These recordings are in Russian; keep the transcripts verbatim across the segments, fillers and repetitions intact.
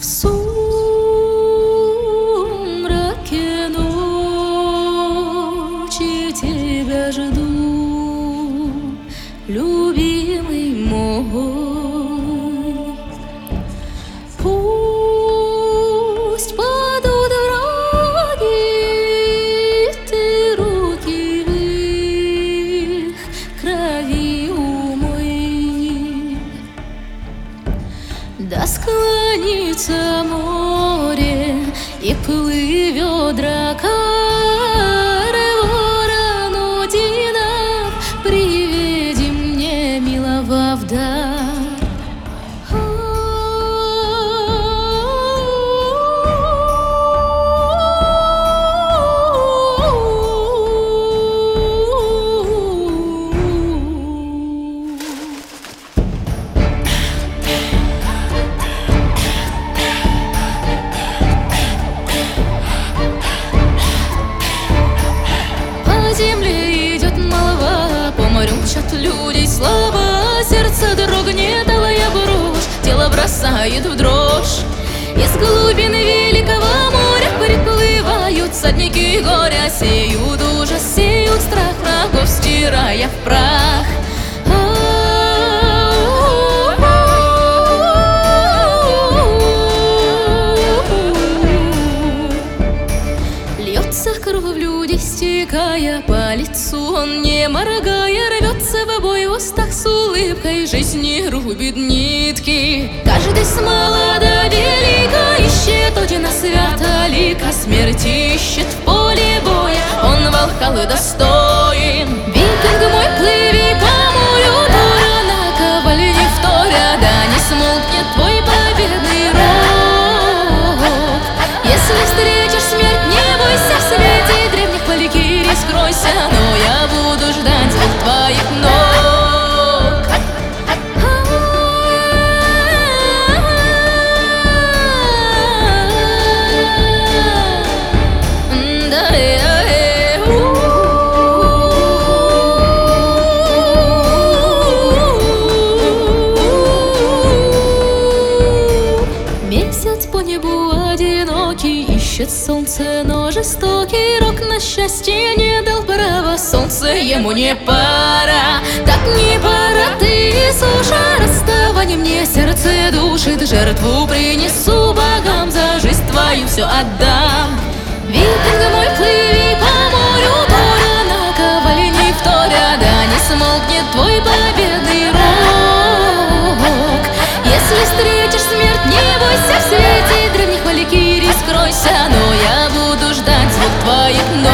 В сумраке ночи тебя жду, любимый мой. Пусть падут враги, ты руки в их крови умой. Да склонится море и плывет дракар, ворон Одинов, приведи мне милого в дар. Мчат людей слова, сердце дрогнет, алая брошь, тело бросает в дрожь. Из глубин великого моря приплывают садники горя, сеют ужас, сеют страх врагов, стирая в прах. Льется кровь в люди, стекая по лицу, он не моргая рвется в бой, в устах с улыбкой жизни рубит нитки. Каждый с мала до велика ищет Одина свято-лика, смерть ищет в поле боя, он Валхаллы достоин. Викинг мой, плыви по морю, буря на ковале не вторя, да не смолкнет твой победный рог. Если встретишь смерть, не бойся, в свете древних валькирий скройся, но я буду ждать звук твоих ног. Месяц по небу одинокий ищет солнце, но жестокий рок на счастье не дал права. Солнце ему не пора, так не пора, ты суша. Расставание мне сердце душит, жертву принесу богам, за жизнь твою все отдам. Викинг мой, плыви по морю, буря на ковале не вторя, да не смолкнет твой победный рог. Если встретишь смерть, не бойся, в свете древних валькирий скройся, но я буду ждать звук твоих ног.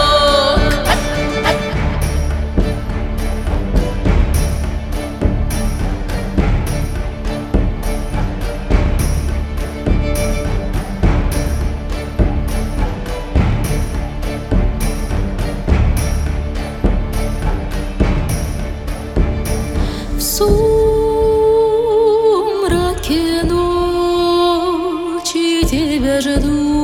В сумраке ночи тебя жду,